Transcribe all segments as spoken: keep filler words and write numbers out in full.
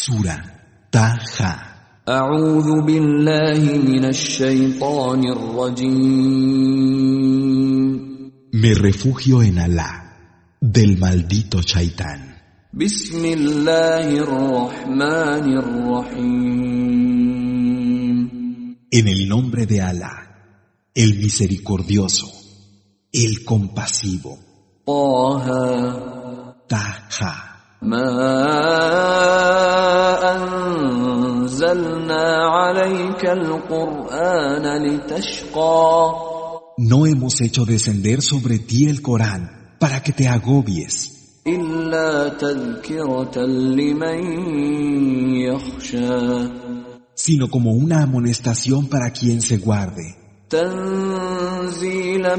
Sura Taha. أعوذ بالله من الشيطان الرجيم. Me refugio en Alá, del maldito Shaitán. بسم الله الرحمن الرحيم. En el nombre de Alá, el misericordioso, el compasivo. طه Taha. ما أنزلنا عليك القرآن لتشقى. No hemos hecho descender sobre ti el Corán para que te agobies, إلا تذكرة لمن يخشى. sino como una amonestación para quien se guarde. تنزيلا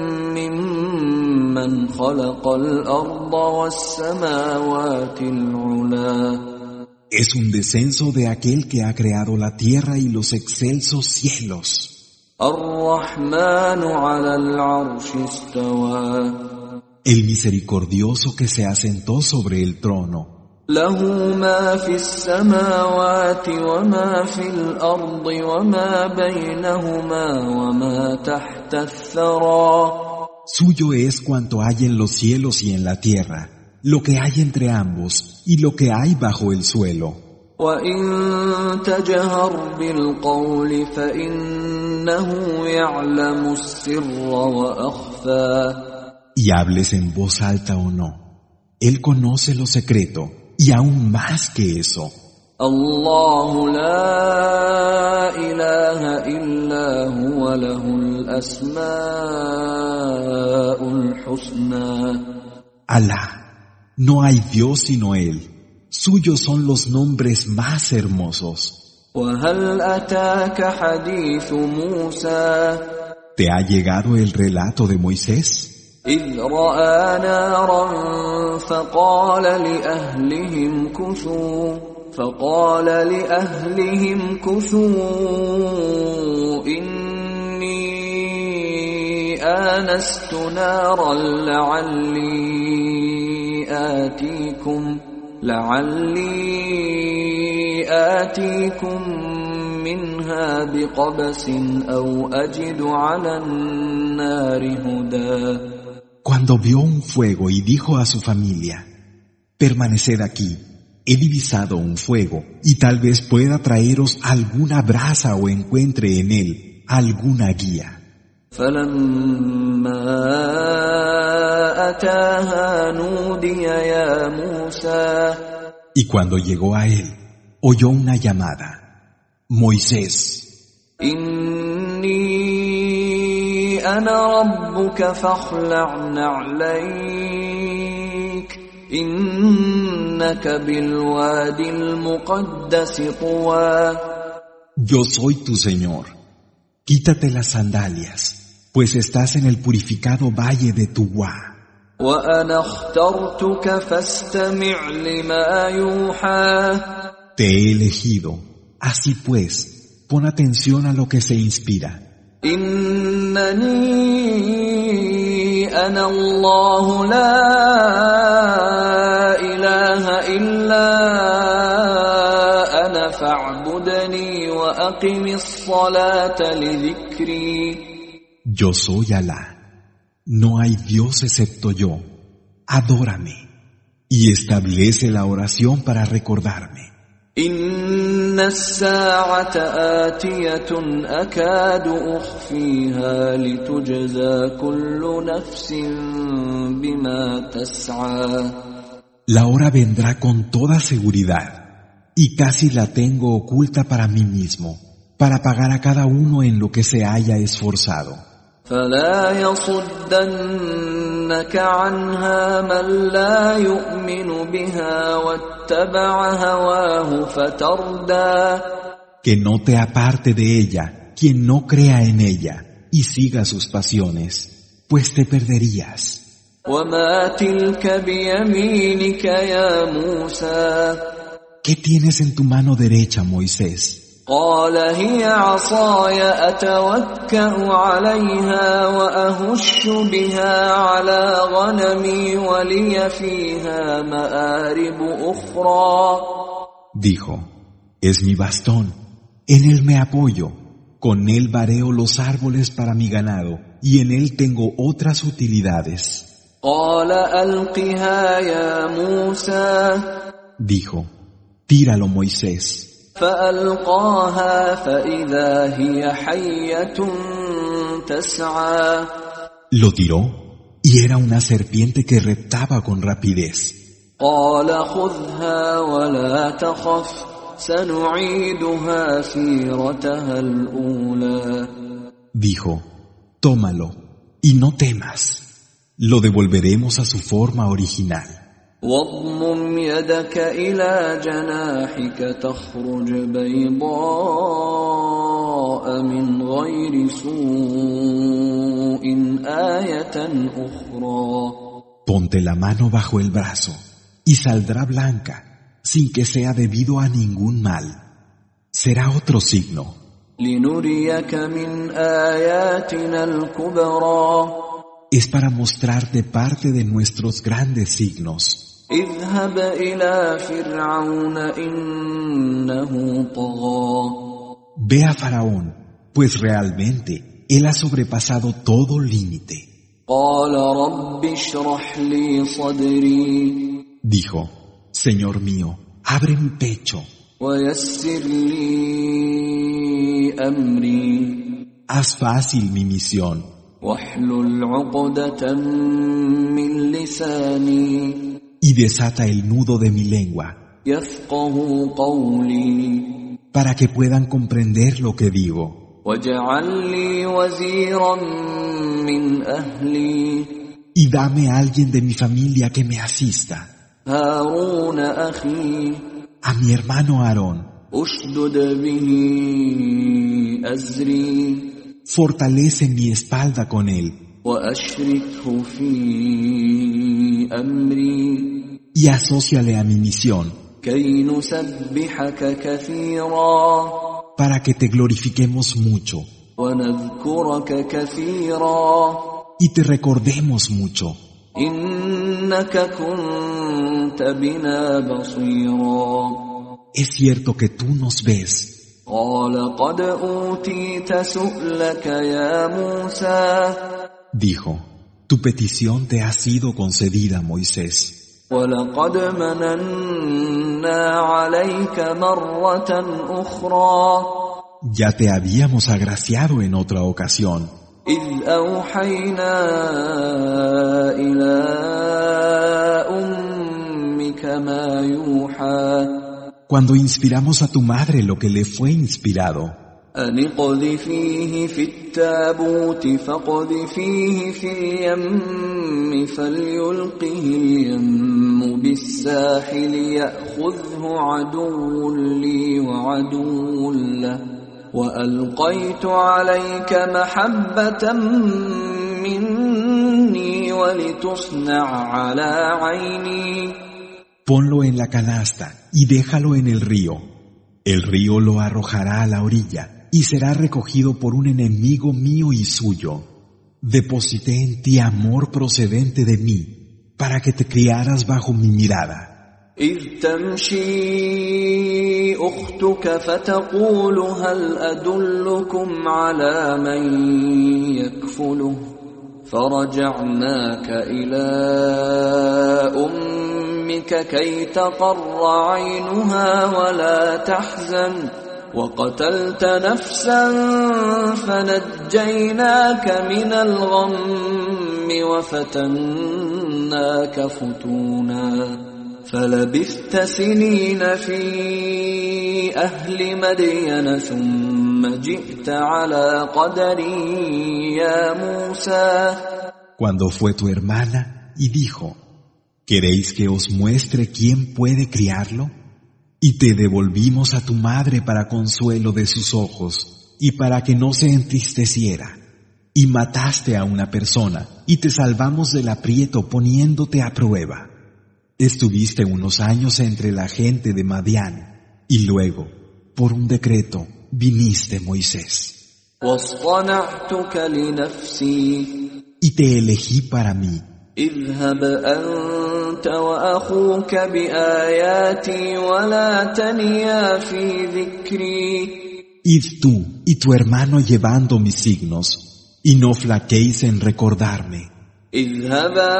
ممن خلق الأرض والسماوات العلى. Es un descenso de aquel que ha creado la tierra y los excelsos cielos. الرحمن على العرش استوى. El misericordioso que se asentó sobre el trono. له ما في السماوات وما في الأرض وما بينهما وما تحت الثرى. Suyo es cuanto hay en los cielos y en la tierra, lo que hay entre ambos y lo que hay bajo el suelo. وإن تجهر بالقول فإنه يعلم السر وأخفى. Y hables en voz alta o no, Él conoce lo secreto y aún más que eso. الله لا إله إلا هو له الأسماء الحسنى. Alá, no hay Dios sino Él. Suyos son los nombres más hermosos. وهل أتاك حديث موسى. ¿Te ha llegado el relato de Moisés? إذ رأى نارا فقال لأهلهم كثوا فقال لأهلهم كثوا إني آنست نارا لعلي آتيكم لعلي آتيكم منها بقبس أو أجد على النار هدى. Cuando vio un fuego y dijo a su familia, permaneced aquí, he divisado un fuego y tal vez pueda traeros alguna brasa o encuentre en él alguna guía. فلما أتاها نودي يا موسى. Y cuando llegó a él, oyó una llamada, Moisés, إني أنا ربك فاخلع نعليك إنك بالوادي المقدس طوى. yo soy tu Señor, quítate las sandalias, pues estás en el purificado valle de Tuwa. وأنا اخترتك فاستمع لما يوحى. Te he elegido, así pues, pon atención a lo que se inspira. إنني أنا الله لا إله إلا أنا فاعبدني وأقم الصلاة لذكري. Yo soy Alá, no hay Dios excepto yo, adórame y establece la oración para recordarme. إن الساعة آتية أكاد أخفيها لتجزى كل نفس بما تسعى. La hora vendrá con toda seguridad y casi la tengo oculta para mí mismo, para pagar a cada uno en lo que se haya esforzado. فلا يصدنك عنها من لا يؤمن بها واتبع هواه فتردى. Que no te aparte de ella quien no crea en ella y siga sus pasiones, pues te perderías. وما تلك بيمينك يا موسى. ¿Qué tienes en tu mano derecha, Moisés? قال هي عصاي أتوكأ عليها وأهش بها على غنمي ولي فيها مآرب أخرى. Dijo: es mi bastón, en él me apoyo, con él vareo los árboles para mi ganado, y en él tengo otras utilidades. قال ألقها يا موسى Dijo: tíralo, Moisés. فألقاها فإذا هي حية تسعى Lo tiró, y era una serpiente que reptaba con rapidez. قال خذها ولا تخف سنعيدها سيرتها الأولى Dijo: tómalo, y no temas. Lo devolveremos a su forma original. واضمم يدك إلى جناحك تخرج بيضاء من غير سوء آية أخرى Ponte la mano bajo el brazo, y saldrá blanca, sin que sea debido a ningún mal. Será otro signo, لنريك من آياتنا الكبرى es para mostrarte parte de nuestros grandes signos. اذهب إلى فرعون إنه طغى Ve a Faraón, pues realmente él ha sobrepasado todo límite. قال رب اشرح لي صدري Dijo: Señor mío, abre mi pecho, ويسر لي أمري haz fácil mi misión, واحلل عقدة من لساني y desata el nudo de mi lengua, يفقه قولي para que puedan comprender lo que digo. واجعل لي وزيرا من أهلي Y dame a alguien de mi familia que me asista, هارون أخي a mi hermano Aarón. أشدد به أزري Fortalece mi espalda con él, وأشركه في أمري y asóciale a mi misión, كي نسبحك كثيرا para que te glorifiquemos mucho, ونذكرك كثيرا y te recordemos mucho. إنك كنت بنا بصيرا Es cierto que tú nos ves. قال قد أوتيت سؤلك يا موسى Dijo: tu petición te ha sido concedida, Moisés. ولقد مننا عليك مرة أخرى Ya te habíamos agraciado en otra ocasión, إذ أوحينا إلى أمك ما يوحى cuando inspiramos a tu madre lo que le fue inspirado. أن اقذفيه في التابوت فاقذفيه في اليم فليلقه اليم بالساحل يأخذه عدو لي وعدو له وألقيت عليك محبة مني ولتصنع على عيني Ponlo en la canasta y déjalo en el río. El río lo arrojará a la orilla y será recogido por un enemigo mío y suyo. Deposité en ti amor procedente de mí, para que te criaras bajo mi mirada. إذ تمشي أختك فتقول هل أدلكم على من يكفله فرجعناك إلى أمك كي تقر عينها ولا تحزن وقتلت نفسا فنجيناك من الغم وفتناك فتونا فلبثت سنين في أهل مدين ثم جئت على قدري يا موسى. Cuando fue tu hermana y dijo: ¿queréis que os muestre quién puede criarlo? Y te devolvimos a tu madre para consuelo de sus ojos y para que no se entristeciera. Y mataste a una persona y te salvamos del aprieto poniéndote a prueba. Estuviste unos años entre la gente de Madián y luego, por un decreto, viniste, Moisés. واصطنعتك لنفسي Y te elegí para mí. اذهب أنت أنت وأخوك بآياتي ولا تنيا في ذكري. Id tú y tu hermano llevando mis signos, y no flaquéis en recordarme. اذهبا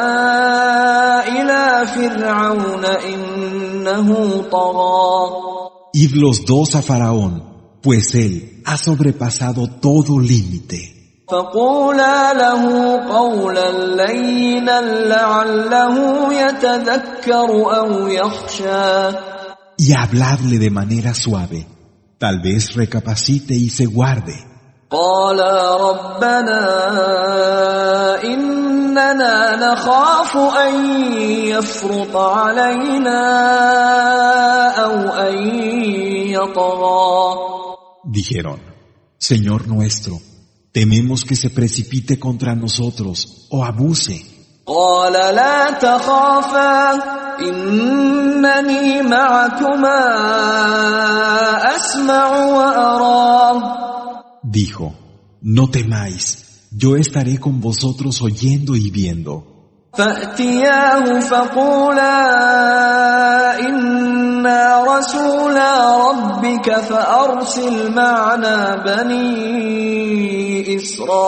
إلى فرعون إنه طغى. Id los dos a Faraón, pues él ha sobrepasado todo límite. فقولا له قولا لينا لعله يتذكر أو يخشى. Y habladle de manera suave, tal vez recapacite y se guarde. قالا ربنا إننا نخاف أن يفرط علينا أو أن يطغى. Dijeron, Señor nuestro, tememos que se precipite contra nosotros o abuse. قال لا تخافا إنني معكما أسمع وأرى. Dijo, no temáis, yo estaré con vosotros oyendo y viendo. فأتياه فقولا إنا رسولا ربك فأرسل معنا بني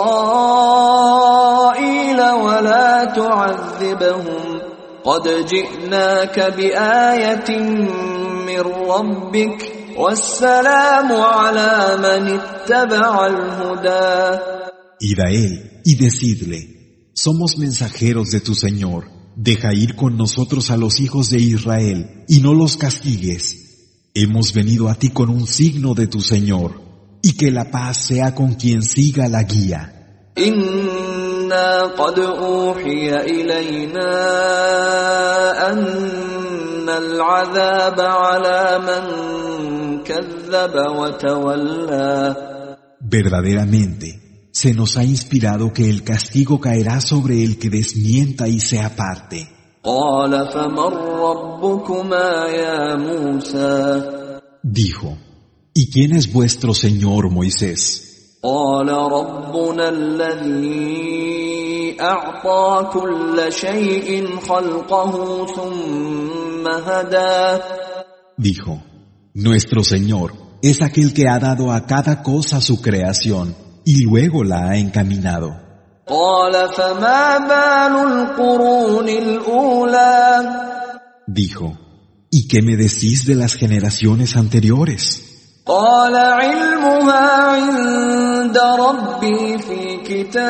إسرائيل ولا تعذبهم قد جئناك بآية من ربك والسلام على من اتبع الهدى. Id a él y decidle, somos mensajeros de tu Señor, deja ir con nosotros a los hijos de Israel y no los castigues. Hemos venido a ti con un signo de tu Señor, y que la paz sea con quien siga la guía. إنا قد أوحي إلينا أن العذاب على من كذب وتولى. Verdaderamente, se nos ha inspirado que el castigo caerá sobre el que desmienta y se aparte. قال فمن ربكما يا موسى. Dijo, ¿y quién es vuestro Señor, Moisés? قال ربنا الذي أعطى كل شيء خلقه ثم هدى. Dijo, nuestro Señor es aquel que ha dado a cada cosa su creación y luego la ha encaminado. قال فما بال القرون الأولى. Dijo, ¿y qué me decís de las generaciones anteriores? قال علمها عند ربي في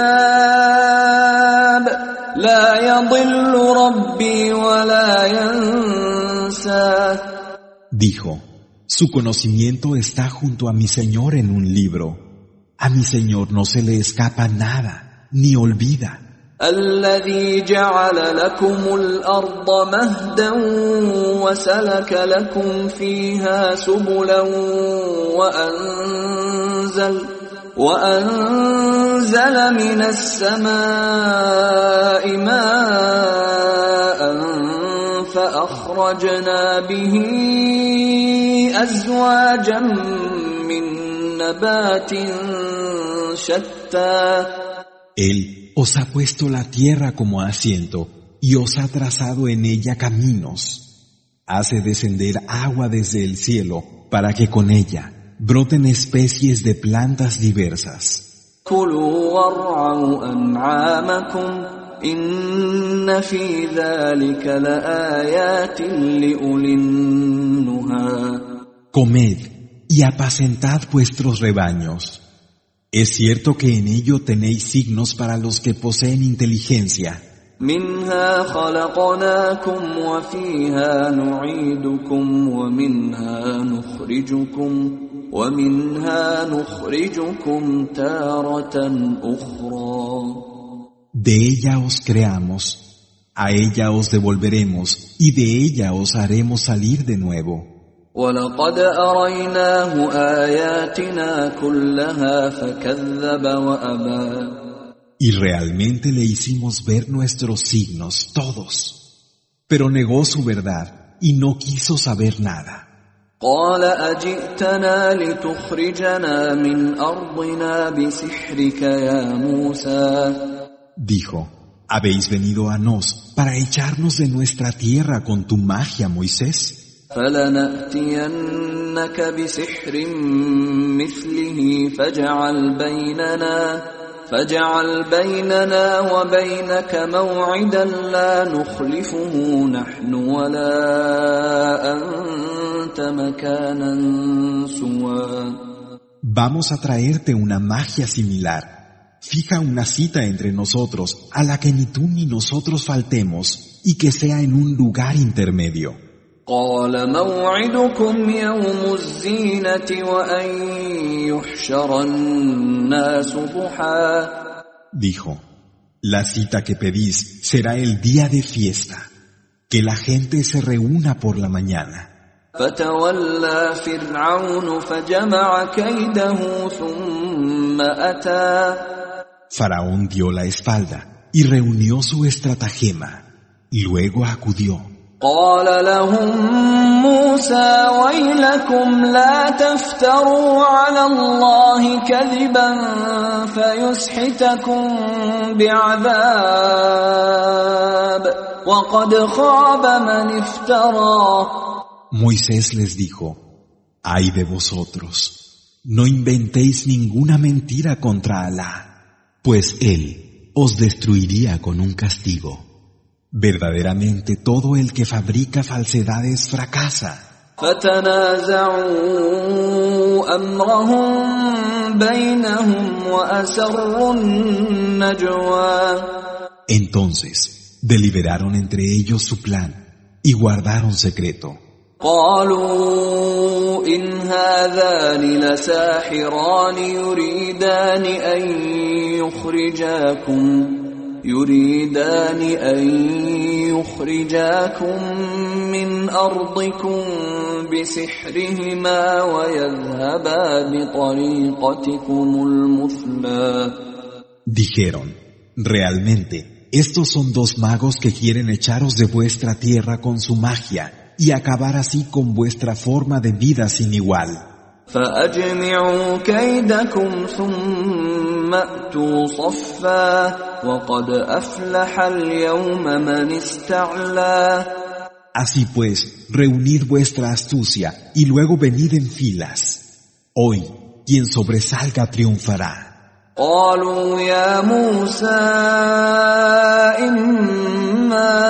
كتاب لا يضل ربي ولا ينسى. Dijo, su conocimiento está junto a mi Señor en un libro. A mi Señor no se le escapa nada, ni olvida. الذي جعل لكم الأرض مهدا وسلك لكم فيها سبلا وأنزل وأنزل من السماء ماء فأخرجنا به أزواجا من نبات شتى. Él os ha puesto la tierra como asiento y os ha trazado en ella caminos. Hace descender agua desde el cielo para que con ella broten especies de plantas diversas. كلوا وارعوا أنعامكم إن في ذلك لآيات لأولي النهى. Comed y apacentad vuestros rebaños. Es cierto que en ello tenéis signos para los que poseen inteligencia. منها خلقناكم وفيها نعيدكم ومنها نخرجكم ومنها نخرجكم تارة أخرى. De ella os creamos, a ella os devolveremos y de ella os haremos salir de nuevo. ولقد أريناه آياتنا كلها فكذب وأبى. Y realmente le hicimos ver nuestros signos, todos. Pero negó su verdad y no quiso saber nada. قال أجئتنا لتخرجنا من أرضنا بسحرك يا موسى. Dijo, ¿Habéis venido a nos para echarnos de nuestra tierra con tu magia, Moisés? فلنأتينك بسحر مثله فاجعل بيننا فاجعل بيننا وبينك موعدا لا نخلفه نحن ولا أنت مكانا سوى. Vamos a traerte una magia similar. Fija una cita entre nosotros a la que ni tú ni nosotros faltemos y que sea en un lugar intermedio. قال موعدكم يوم الزينة وأن يحشر الناس ضحى. Dijo, la cita que pedís será el día de fiesta, que la gente se reúna por la mañana. فتولى فرعون فجمع كيده ثم أتى. Faraón dio la espalda y reunió su estratagema. Luego acudió. قال لهم موسى ويلكم لا تفتروا على الله كذبا فيسحتكم بعذاب وقد خاب من افترى. Moisés les dijo, ay de vosotros, no inventéis ninguna mentira contra Alá, pues Él os destruiría con un castigo. Verdaderamente todo el que fabrica falsedades fracasa. فتنازعوا أمرهم بينهم وأسروا النجوى. Entonces deliberaron entre ellos su plan y guardaron secreto. قالوا إن هذان لساحران يريدان أن يخرجاكم يريدان أن يخرجاكم من أرضكم بسحرهما ويذهبا بطريقتكم المثلى. Dijeron, realmente, estos son dos magos que quieren echaros de vuestra tierra con su magia y acabar así con vuestra forma de vida sin igual. فأجمعوا كيدكم ثم أتوا صفا وقد أفلح اليوم من استعلى. Así pues, reunid vuestra astucia y luego venid en filas. Hoy, quien sobresalga triunfará. قالوا يا موسى إما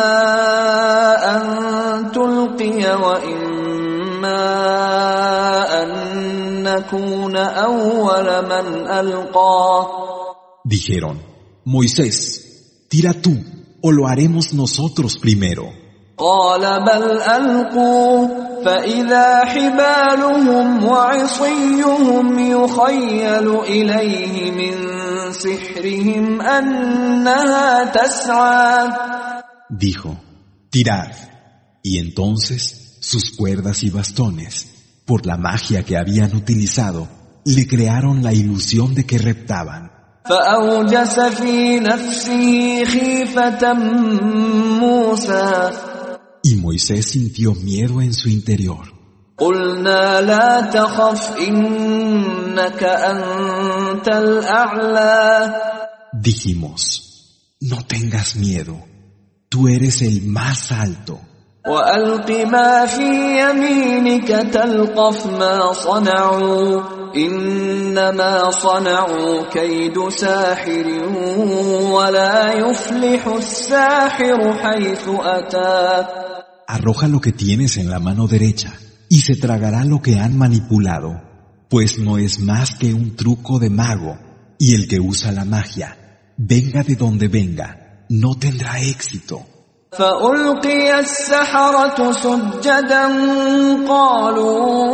أن تلقي وإما أن نكون أول من ألقى. Dijeron, Moisés, tira tú o lo haremos nosotros primero. قال بل ألقوا فإذا حبالهم وعصيهم يخيل إليه من سحرهم أنها تسعى. Dijo, tirad. Y entonces sus cuerdas y bastones, por la magia que habían utilizado, le crearon la ilusión de que reptaban. فأوجس في نفسه خيفة موسى. Y Moisés sintió miedo en su interior. قلنا لا تخف إنك أنت الأعلى. Dijimos, no tengas miedo, tú eres el más alto. وألق ما في يمينك تلقف ما صنعوا إنما صنعوا كيد ساحر ولا يفلح الساحر حيث أتى. Arroja lo que tienes en la mano derecha y se tragará lo que han manipulado, pues no es más que un truco de mago, y el que usa la magia, venga de donde venga, no tendrá éxito. فألقي السحرة سجدا قالوا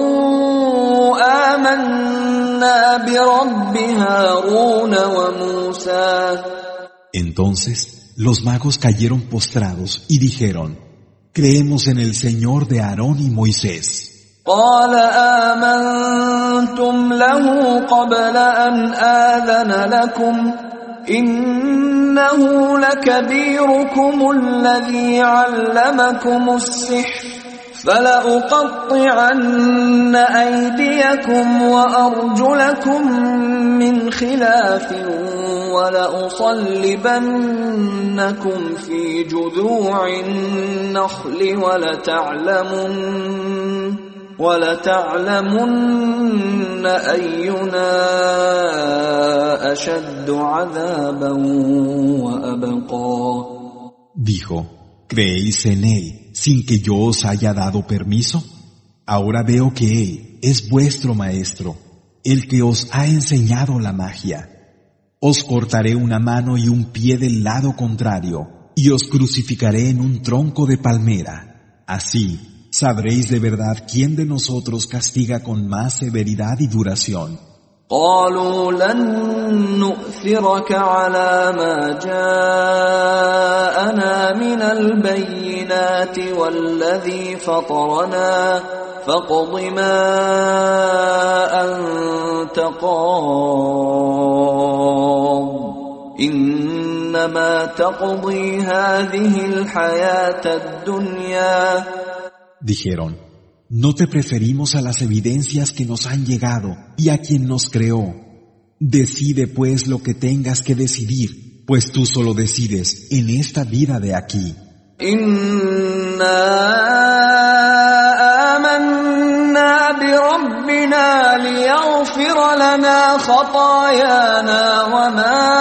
آمنا برب هارون وموسى. Entonces los magos cayeron postrados y dijeron, creemos en el Señor de Aarón y Moisés. قال آمنتم له قبل أن آذن لكم إنه لكبيركم الذي علمكم السحر فلأقطعن أيديكم وأرجلكم من خلاف ولأصلبنكم في جذوع النخل ولتعلمن ولتعلمن أينا أشد عذابا وأبقى. Dijo: ¿Creéis en él sin que yo os haya dado permiso? Ahora veo que él es vuestro maestro, el que os ha enseñado la magia. Os cortaré una mano y un pie del lado contrario, y os crucificaré en un tronco de palmera. Así sabréis de verdad quién de nosotros castiga con más severidad y duración. قالوا لن نؤثرك على ما جاءنا من البينات والذي فطرنا فاقض ما أنت قاض إنما تقضي هذه الحياة الدنيا. Dijeron: No te preferimos a las evidencias que nos han llegado y a quien nos creó. Decide pues lo que tengas que decidir, pues tú solo decides en esta vida de aquí. Inna amanna bi rabbina liyaghfir lana khatayana wa ma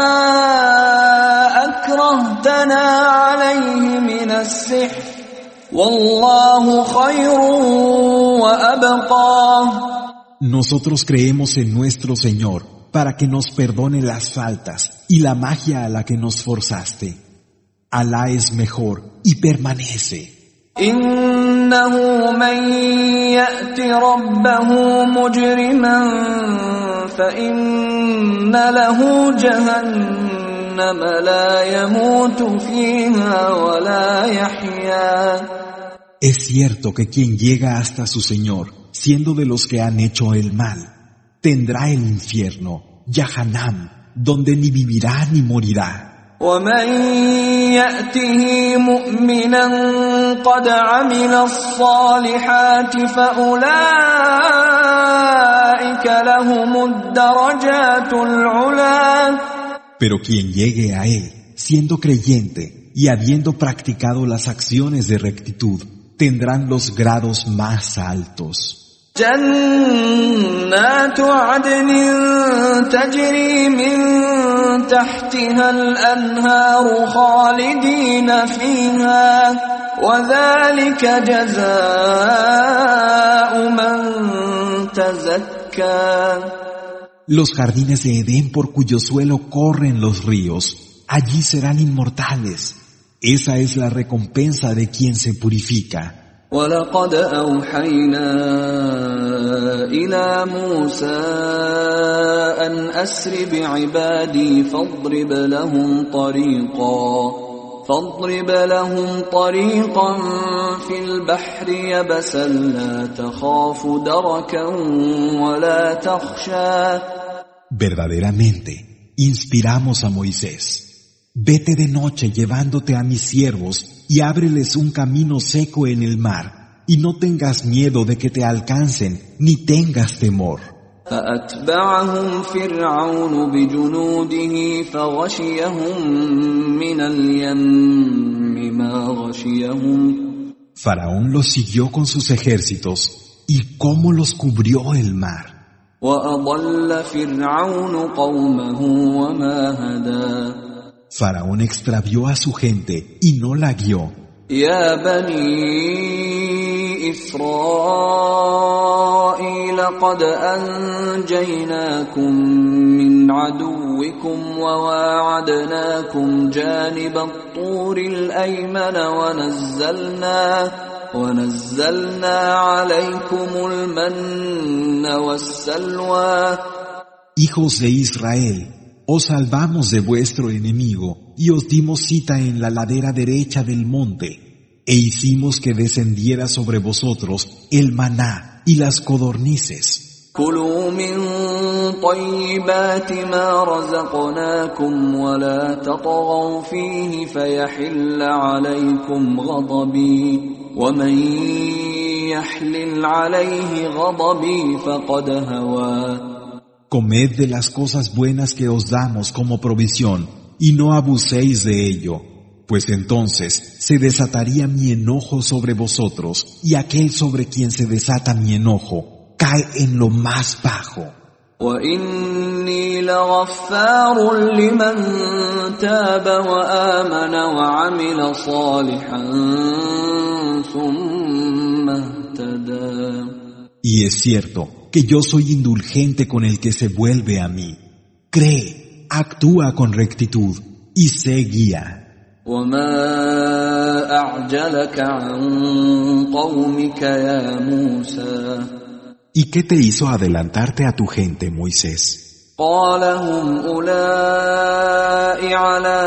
akrahtana alayhi min as-sihr. Wallahu khayrun wa abqa. Nosotros creemos en nuestro Señor para que nos perdone las faltas y la magia a la que nos forzaste. Alá es mejor y permanece. Innahu man ya'ti rabbahu mujriman fa inna lahu jahannam la yamutu fiha wa la yahya. Es cierto que quien llega hasta su Señor, siendo de los que han hecho el mal, tendrá el infierno, Yahanam, donde ni vivirá ni morirá. وَمَن يَأْتِهِ مُؤْمِنًا قَدْ عَمِلَ الصَّالِحَاتِ فَأُولَئِكَ لَهُمُ الدَّرَجَاتُ الْعُلَى. Pero quien llegue a él, siendo creyente y habiendo practicado las acciones de rectitud, tendrán los grados más altos. جنات عدن تجري من تحتها الأنهار خالدين فيها وذلك جزاء من تزكى. Los jardines de Edén por cuyo suelo corren los ríos, allí serán inmortales. Esa es la recompensa de quien se purifica. وَلَقَدْ أَوْحَيْنَا إِلَى مُوسَى أَنْ أَسْرِ بِعِبَادِي فَاضْرِبْ لَهُمْ طَرِيقًا فَاضْرِبْ لَهُمْ طَرِيقًا فِي الْبَحْرِ يَبَسًا لَا تَخَافُ دَرَكًا وَلَا تَخْشَى. Verdaderamente, inspiramos a Moisés. Vete de noche llevándote a mis siervos y ábreles un camino seco en el mar, y no tengas miedo de que te alcancen, ni tengas temor. فأتبعهم فرعون بجنوده فغشيهم من اليم ما غشيهم. Faraón los siguió con sus ejércitos, y cómo los cubrió el mar. وأضل فرعون قومه وما هدى. Faraón extravió a su gente y no la guió. يا بني إسرائيل قد أنجيناكم من عدوكم وواعدناكم جانب الطور الأيمن ونزلنا ونزلنا عليكم المن والسلوى. Hijos de Israel, os salvamos de vuestro enemigo y os dimos cita en la ladera derecha del monte, e hicimos que descendiera sobre vosotros el maná y las codornices. كلوا من طيبات ما رزقناكم ولا تطغوا فيه فيحل عليكم غضبي ومن يحلل عليه غضبي فقد هوى. Comed de las cosas buenas que os damos como provisión y no abuséis de ello, pues entonces se desataría mi enojo sobre vosotros y aquel sobre quien se desata mi enojo cae en lo más bajo. وإني لغفار لمن تاب وآمن وعمل صالحا ثم اهتدى. Y es cierto que yo soy indulgente con el que se vuelve a mí. Cree, actúa con rectitud y sé guía. وما أعجلك عن قومك يا موسى. ¿Y qué te hizo adelantarte a tu gente, Moisés? قال هم أولئك على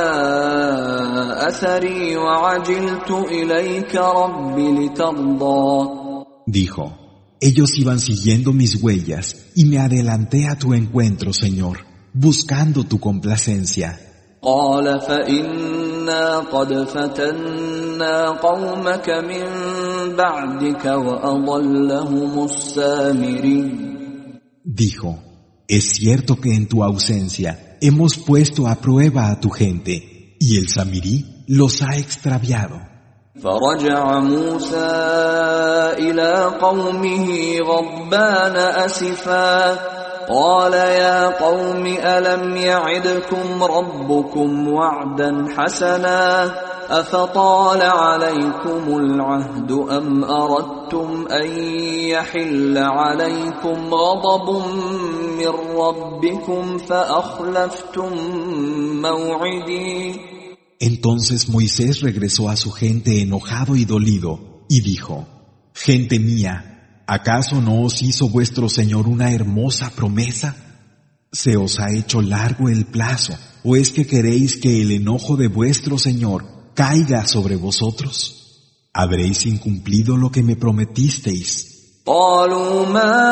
أثري وعجلت إليك رب لترضى. Dijo, ellos iban siguiendo mis huellas y me adelanté a tu encuentro, Señor, buscando tu complacencia. قال فإنا قد فتنا قومك من بعدك وأضلهم السامري. Dijo, es cierto que en tu ausencia hemos puesto a prueba a tu gente y el Samirí los ha extraviado. فرجع موسى إلى قومه غضبان أسفا قال يا قوم ألم يعدكم ربكم وعدا حسنا أفطال عليكم العهد أم أردتم أن يحل عليكم غضب من ربكم فأخلفتم موعدي. Entonces Moisés regresó a su gente enojado y dolido y dijo, gente mía, ¿acaso no os hizo vuestro Señor una hermosa promesa? ¿Se os ha hecho largo el plazo, o es que queréis que el enojo de vuestro Señor caiga sobre vosotros? ¿Habréis incumplido lo que me prometisteis? قالوا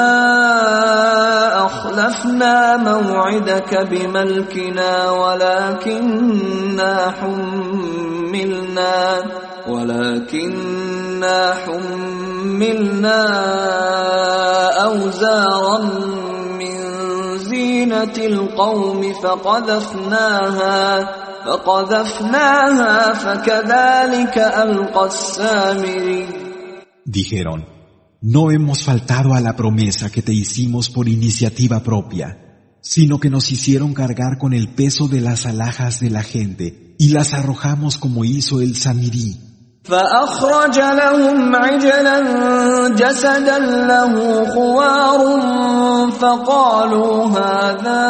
ما أخلفنا موعدك بملكنا ولكننا حملنا ولكننا حملنا أوزارا من زينة القوم فقذفناها فقذفناها فكذلك ألقى السامري. Dijeron, no hemos faltado a la promesa que te hicimos por iniciativa propia, sino que nos hicieron cargar con el peso de las alhajas de la gente y las arrojamos como hizo el Samirí. فأخرج لهم عجلا جسدا له خوار فقالوا هذا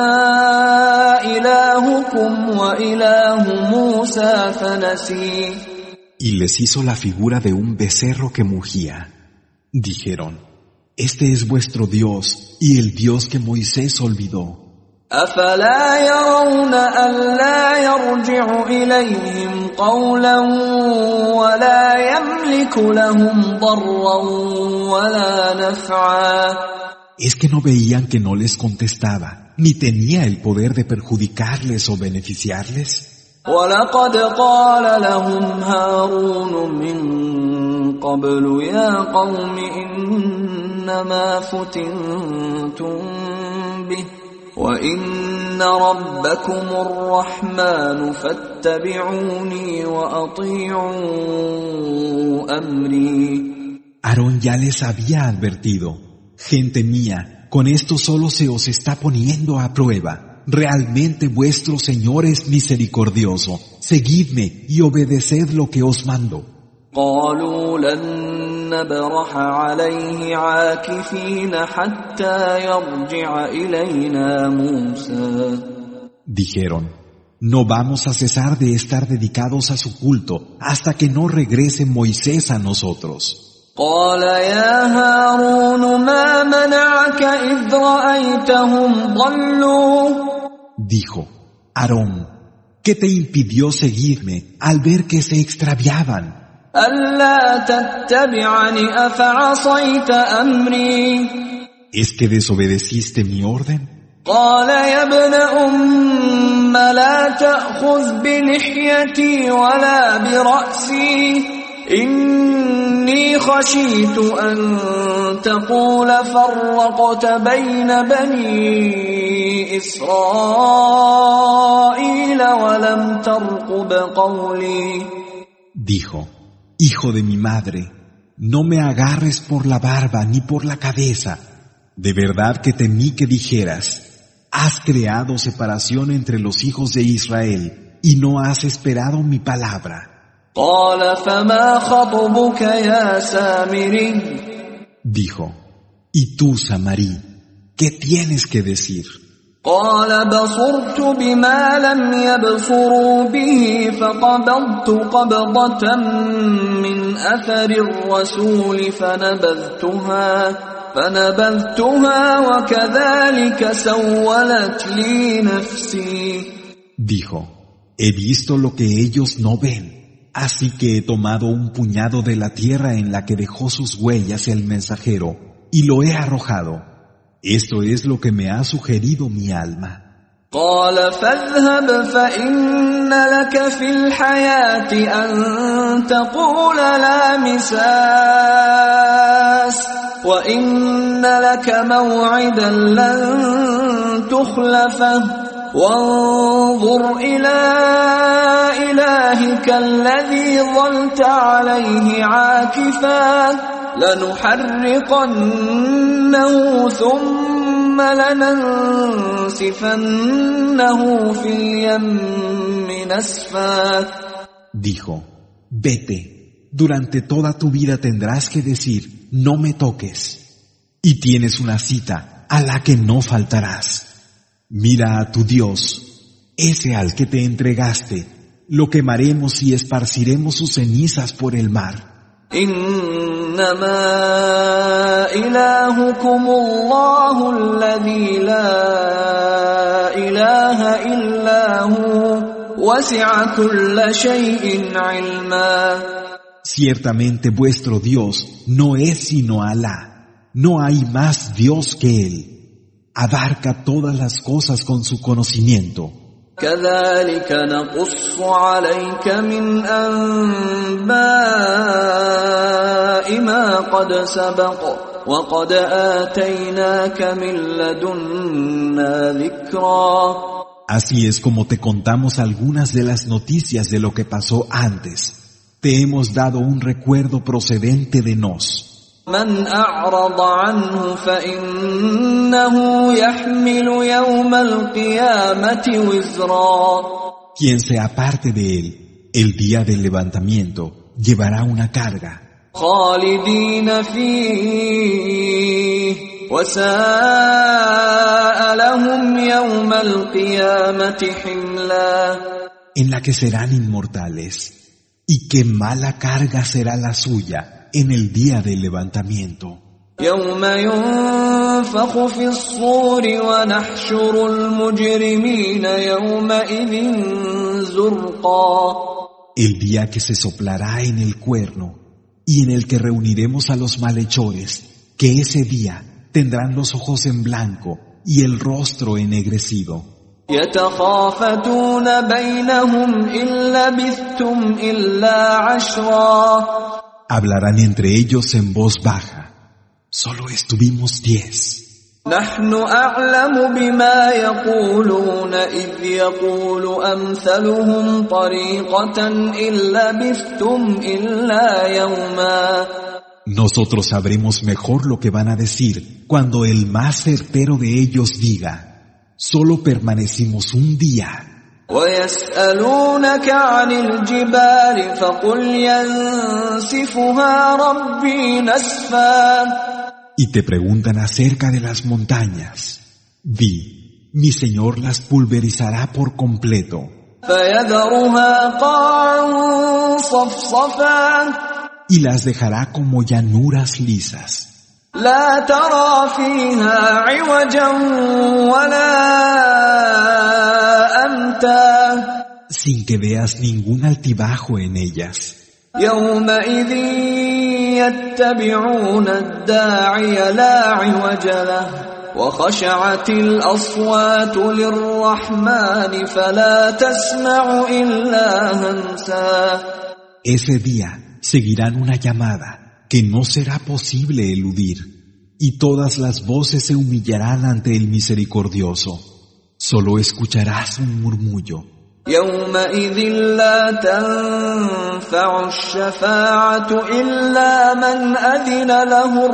إلهكم وإله موسى فنسي. Y les hizo la figura de un becerro que mugía. Dijeron, este es vuestro Dios y el Dios que Moisés olvidó. أفلا يرون ألا يرجع إليهم قولا ولا يملك لهم ضرا ولا نفعا. ¿Es que no veían que no les contestaba, ni tenía el poder de perjudicarles o beneficiarles? ولقد قال لهم هارون من قبل يا قوم إنما فتنتم به وَإِنَّ رَبَّكُمُ الرَّحْمَنُ فَاتَّبِعُونِي وَأَطِيعُوا أَمْرِي. Aarón ya les había advertido, gente mía, con esto solo se os está poniendo a prueba. Realmente vuestro Señor es misericordioso. Seguidme y obedeced lo que os mando. قالوا لن نبرح عليه عاكفين حتى يرجع إلينا موسى. Dijeron, no vamos a cesar de estar dedicados a su culto hasta que no regrese Moisés a nosotros. قال يا هارون ما منعك إذ رأيتهم ضلوا. Dijo, Aarón, ¿qué te impidió seguirme al ver que se extraviaban? ألا تتبعني أفعصيت أمري. ¿Es que desobedeciste mi orden? قال يا ابن أم لا تأخذ بلحيتي ولا برأسي إني خشيت أن تقول فرقت بين بني إسرائيل ولم ترقب قولي. Dijo: Hijo de mi madre, no me agarres por la barba ni por la cabeza. De verdad que temí que dijeras: has creado separación entre los hijos de Israel y no has esperado mi palabra. قال فما خطبك يا سامري. Dijo: ¿Y tú, Samarí, qué tienes que decir? قال بصرت بما لم يبصروا به فقبضت قبضة من أثر الرسول فنبذتها فنبذتها وكذلك سولت لي نفسي. Dijo: he visto lo que ellos no ven, así que he tomado un puñado de la tierra en la que dejó sus huellas el mensajero y lo he arrojado. Esto es lo que me ha sugerido mi alma. قال فاذهب فإن لك في الحياة أن تقول لا مساس وإن لك موعدا لن تخلفه وانظر إلى إلهك الذي ظلت عليه عاكفا لنحرقنه ثم لننسفنه في اليم نسفا. Dijo: vete, durante toda tu vida tendrás que decir: no me toques. Y tienes una cita a la que no faltarás. Mira a tu Dios, ese al que te entregaste, lo quemaremos y esparciremos sus cenizas por el mar. إنما إلهكم الله الذي لا إله إلا هو وسع كل شيء علما. Ciertamente vuestro Dios no es sino Alá, no hay más Dios que Él. Abarca todas las cosas con su conocimiento. كذلك نقص عليك من أنباء ما قد سبق وقد آتيناك من لدنا ذكرا. Así es como te contamos algunas de las noticias de lo que pasó antes. Te hemos dado un recuerdo procedente de nos. من أعرض عنه فإنه يحمل يوم القيامة وزرا. Quien se aparte de él, el día del levantamiento, llevará una carga. خالدين فيه وساء لهم يوم القيامة حملا. En la que serán inmortales. Y qué mala carga será la suya en el día del levantamiento. يوم ينفخ في الصور ونحشر المجرمين يومئذ زرقا. El día que se soplará en el cuerno y en el que reuniremos a los malhechores, que ese día tendrán los ojos en blanco y el rostro ennegrecido. يتخافتون بينهم إن لبثتم إلا عشرا. Hablarán entre ellos en voz baja. Solo estuvimos diez. نحن أعلم بما يقولون إذ يقول أمثلهم طريقة إن لبثتم إلا يوما. Nosotros sabremos mejor lo que van a decir cuando el más certero de ellos diga: solo permanecimos un día. ويسألونك عن الجبال فقل ينسفها ربي نسفا. Y te preguntan acerca de las montañas. Di: mi Señor las pulverizará por completo. فيذرها قاعا صفصفا. Y las dejará como llanuras lisas. لا ترى فيها عوجا ولا أمتا. Sin que veas ningún altibajo en ellas. يومئذ يتبعون الداعي لا عوج له وخشعت الأصوات للرحمن فلا تسمع إلا همسا. Ese día seguirán una llamada que no será posible eludir, y todas las voces se humillarán ante el Misericordioso. Solo escucharás un murmullo. يومئذ لا تنفع الشفاعة إلا من أذن له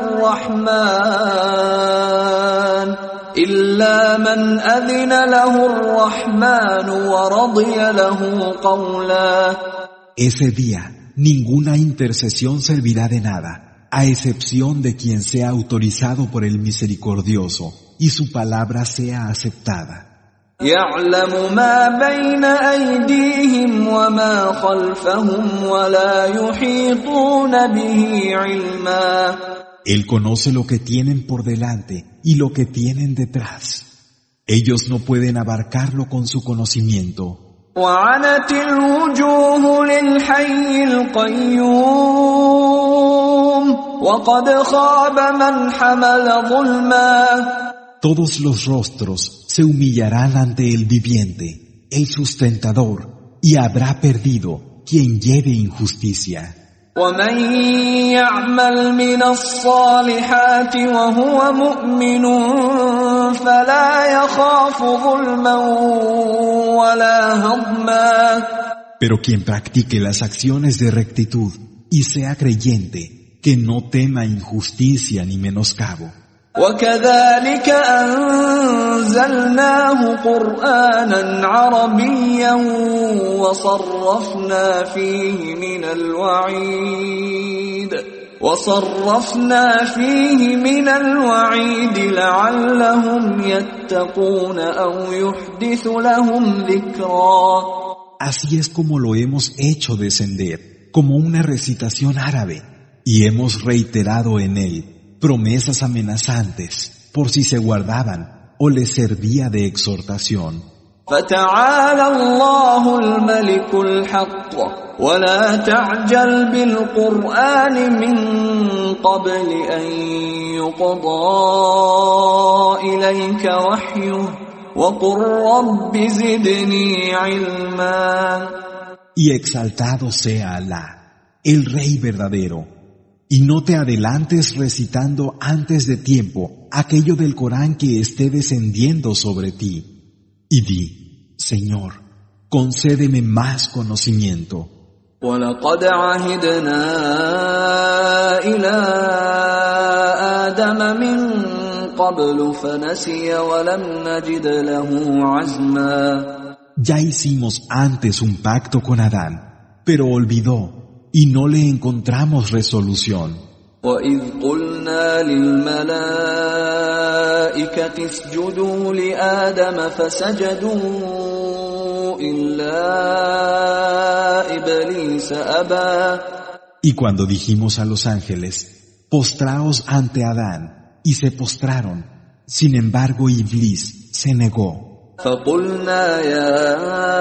الرحمن إلا من أذن له الرحمن ورضي له قولا. Ese día, ninguna intercesión servirá de nada, a excepción de quien sea autorizado por el Misericordioso y su palabra sea aceptada. يعلم ما بين أيديهم وما خلفهم ولا يحيطون به علما. Él conoce lo que tienen por delante y lo que tienen detrás. Ellos no pueden abarcarlo con su conocimiento. وعنت الوجوه للحي القيوم وقد خاب من حمل ظلما. Todos los rostros se humillarán ante el viviente, el sustentador, y habrá perdido quien lleve injusticia. ومن يعمل من الصالحات وهو مؤمن فلا يخاف ظلما ولا هضما. Pero quien practique las acciones de rectitud y sea creyente, que no tema injusticia ni menoscabo. وكذلك أنزلناه قرآنا عربيا وصرفنا فيه من الوعيد وصرفنا فيه من الوعيد لعلهم يتقون أو يحدث لهم ذكرا. Así es como lo hemos hecho descender, como una recitación árabe, y hemos reiterado en él promesas amenazantes, por si se guardaban o les servía de exhortación. فتعالى الله الملك الحق ولا تعجل بالقرآن من قبل أن يقضى إليك وحيه وقل رب زدني علما. Y exaltado sea Alá, el Rey verdadero. Y no te adelantes recitando antes de tiempo aquello del Corán que esté descendiendo sobre ti. Y di, Señor, concédeme más conocimiento. وَلَقَدْ عَهِدْنَا إِلَىٰ آدَمَ مِن قَبْلُ فَنَسِيَ وَلَمْ نَجِدْ لَهُ عَزْمًا. Ya hicimos antes un pacto con Adán, pero olvidó. Y no le encontramos resolución. وَإِذْ قُلْنَا لِلْمَلَائِكَةِ اسْجُدُوا لِآدَمَ فَسَجَدُوا إِلَّا إِبْلِيسَ أَبَى. Y cuando dijimos a los ángeles, postraos ante Adán, y se postraron, sin embargo Iblis se negó. فَقُلْنَا يَا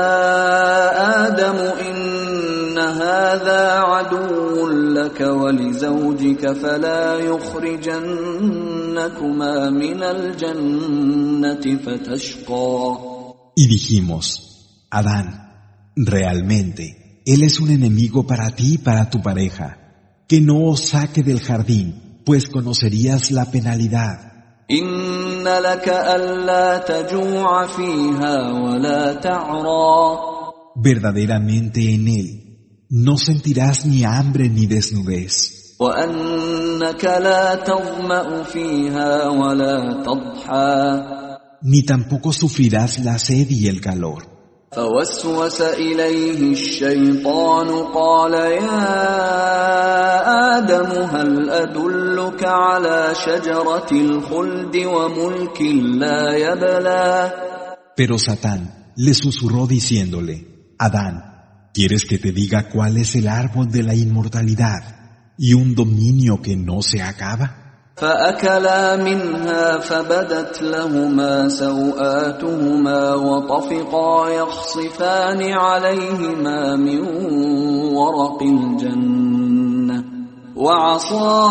آدَمُ هذا عدو لك ولزوجك فلا يخرجنكما من الجنة فتشقى. Y dijimos, Adán, realmente, él es un enemigo para ti y para tu pareja, que no os saque del jardín, pues conocerías la penalidad. إن لك ألا تجوع فيها ولا تعرى. Verdaderamente en él no sentirás ni hambre ni desnudez. وأنك لا تظمأ فيها ولا تضحى. Ni tampoco sufrirás la sed y el calor. فوسوس إليه الشيطان قال يا آدم هل أدلك على شجرة الخلد وملك لا يبلى. Pero Satán le susurró diciéndole, Adán, ¿quieres que te diga cuál es el árbol de la inmortalidad y un dominio que no se acaba? فأكلا منها فبدت لهما سوآتهما وطفقا يخصفان عليهما من ورق الجنة وعصى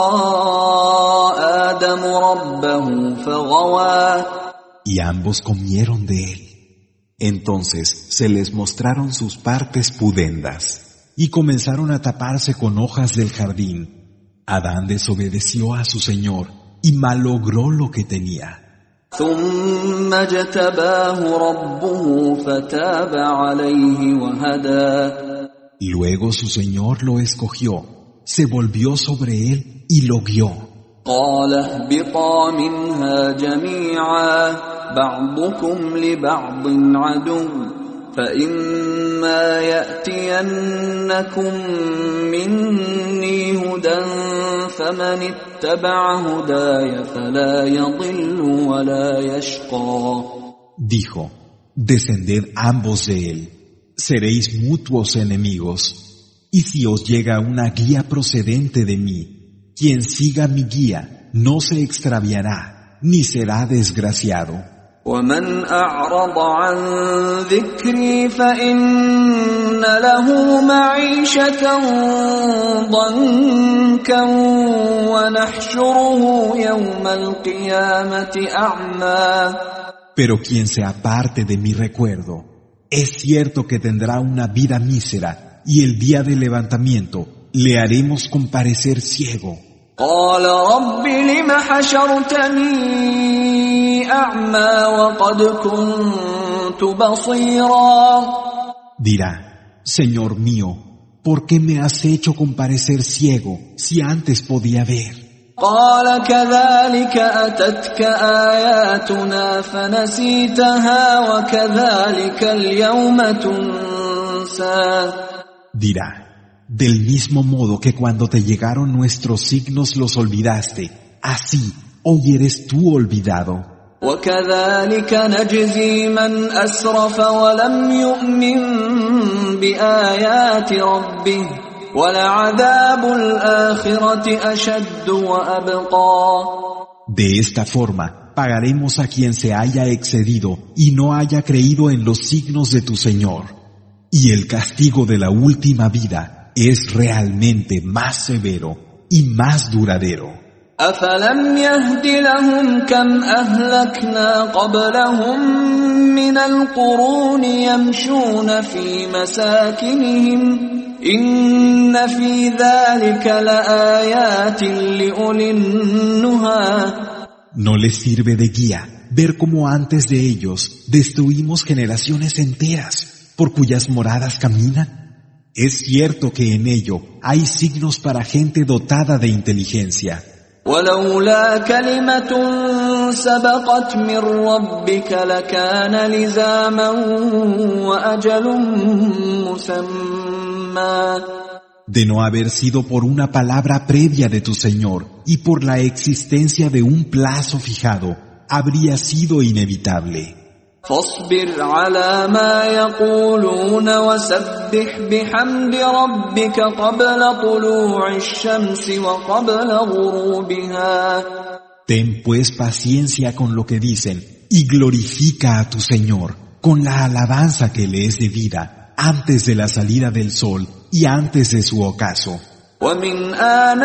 آدم ربه فغوى. Y ambos comieron de él. Entonces se les mostraron sus partes pudendas. y comenzaron a taparse con hojas del jardín. Adán desobedeció a su Señor y malogró lo que tenía. ثم اجتباه ربه فتاب عليه وهدى. Luego su Señor lo escogió, se volvió sobre él y lo guió. قال اهبطا منها جميعا بعضكم لبعض عدو فإما يأتينكم مني هدى فمن اتبع هداي فلا يضل ولا يشقى. Dijo, descended ambos de él, seréis mutuos enemigos, y si os llega una guía procedente de mí, quien siga mi guía no se extraviará, ni será desgraciado. ومن أعرض عن ذكري فإن له معيشة ضنكا ونحشره يوم القيامة أعمى. Pero quien se aparte de mi recuerdo, es cierto que tendrá una vida mísera y el día del levantamiento le haremos comparecer ciego. قال رب لم حشرتني أعمى وقد كنت بصيرا. Dirá, Señor mío, ¿por qué me has hecho comparecer ciego si antes podía ver? قال كذلك أتتك آياتنا فنسيتها وكذلك اليوم تنسى. Dirá, del mismo modo que cuando te llegaron nuestros signos los olvidaste, así hoy eres tú olvidado. وكذلك نجزي من أسرف ولم يؤمن بآيات ربه ولعذاب الآخرة أشد وأبقى. De esta forma, pagaremos a quien se haya excedido y no haya creído en los signos de tu Señor. Y el castigo de la última vida es realmente más severo y más duradero. أفلم يهد لهم كم أهلكنا قبلهم من القرون يمشون في مساكنهم إن في ذلك لآيات لأولي النهى. ¿No les sirve de guía ver cómo antes de ellos destruimos generaciones enteras por cuyas moradas caminan? Es cierto que en ello hay signos para gente dotada de inteligencia. ولولا كلمة سبقت من ربك لكان لزاما وأجل مسمى. De no haber sido por una palabra previa de tu Señor y por la existencia de un plazo fijado, habría sido inevitable. فاصبر على ما يقولون وسبح بحمد ربك قبل طلوع الشمس وقبل غروبها. Ten pues paciencia con lo que dicen y glorifica a tu Señor con la alabanza que le es debida antes de la salida del sol y antes de su ocaso. ومن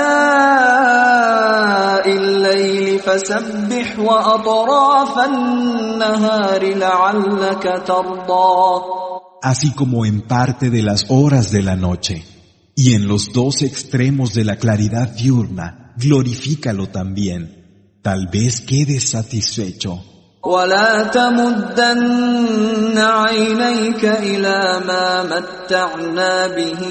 آناء الليل فسبح وأطراف النهار لعلك ترضى. Así como en parte de las horas de la noche y en los dos extremos de la claridad diurna, glorifícalo también, tal vez quedes satisfecho. ولا تمدن عينيك إلى ما متعنا به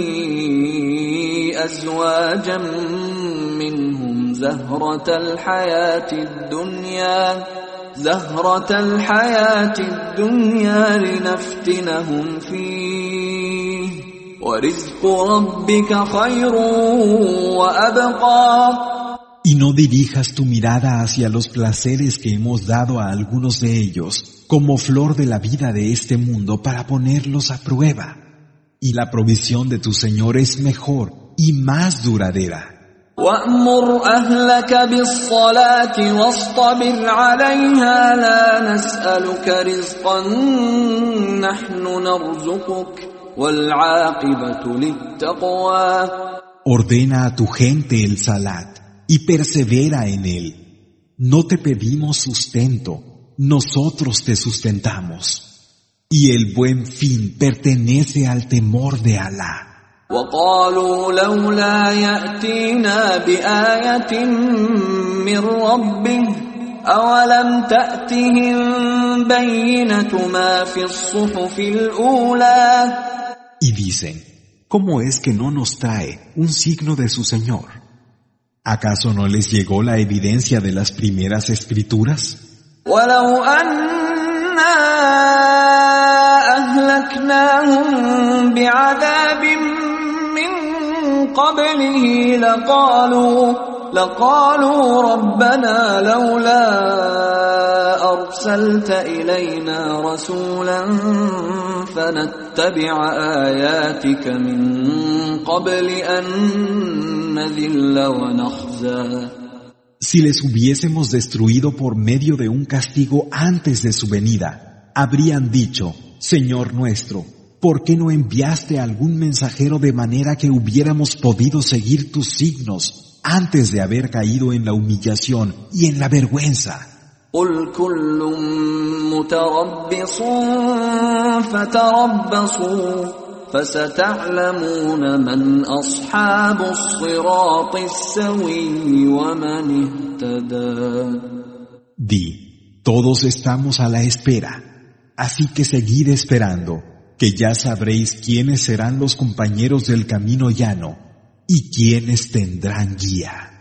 أزواجا منهم زهرة الحياة الدنيا زهرة الحياة الدنيا لنفتنهم فيه ورزق ربك خير وأبقى. Y no dirijas tu mirada hacia los placeres que hemos dado a algunos de ellos, como flor de la vida de este mundo para ponerlos a prueba. Y la provisión de tu Señor es mejor y más duradera. وَأْمُرْ أَهْلَكَ بِالصَّلَاةِ وَاصْطَبِرْ عَلَيْهَا لَا نَسْأَلُكَ رِزْقًا نَحْنُ نَرْزُقُكَ وَالْعَاقِبَةُ لِلتَّقْوَى. Ordena a tu gente el salat y persevera en él. No te pedimos sustento, nosotros te sustentamos. Y el buen fin pertenece al temor de Alá. وقالوا لولا يأتينا بآية من ربه أولم تأتهم بينة ما في الصحف الأولى. Y dicen, ¿cómo es que no nos trae un signo de su Señor? ¿Acaso no les llegó la evidencia de las primeras escrituras? ولو أنا أهلكناهم بعذاب من قبله لقالوا لقالوا ربنا لولا أرسلت إلينا رسولا فنتبع آياتك من قبل أن نذل ونخزى. Si les hubiésemos destruido por medio de un castigo antes de su venida, habrían dicho, Señor nuestro, ¿por qué no enviaste algún mensajero de manera que hubiéramos podido seguir tus signos antes de haber caído en la humillación y en la vergüenza? قل كل متربص فتربصوا فستعلمون من أصحاب الصراط السوي ومن اهتدى. Di, todos estamos a la espera, así que seguid esperando, que ya sabréis quiénes serán los compañeros del camino llano y quiénes tendrán guía.